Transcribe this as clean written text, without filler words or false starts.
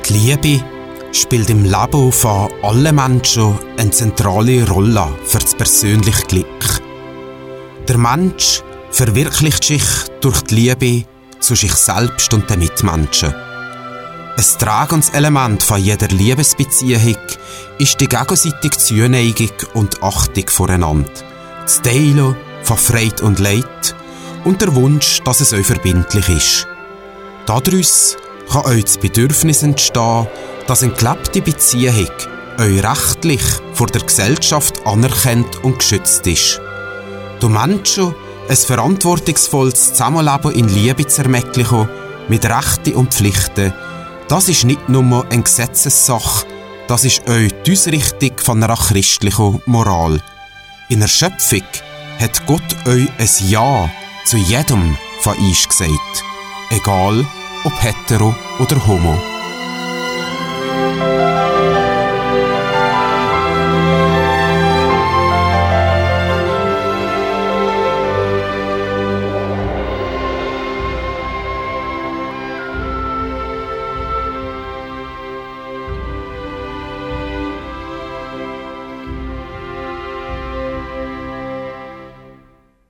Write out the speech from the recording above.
Die Liebe spielt im Leben von allen Menschen eine zentrale Rolle für das persönliche Glück. Der Mensch verwirklicht sich durch die Liebe zu sich selbst und den Mitmenschen. Ein tragendes Element von jeder Liebesbeziehung ist die gegenseitige Zuneigung und Achtung voreinander, das Teilen von Freude und Leid und der Wunsch, dass es euch verbindlich ist. Daraus kann euch das Bedürfnis entstehen, dass eine gelebte Beziehung euch rechtlich vor der Gesellschaft anerkannt und geschützt ist. Du Menschen ein verantwortungsvolles Zusammenleben in Liebe zu ermöglichen, mit Rechten und Pflichten, das ist nicht nur eine Gesetzessache, das ist euch die Ausrichtung von einer christlichen Moral. In der Schöpfung hat Gott euch ein Ja zu jedem von euch gesagt, egal ob hetero oder homo.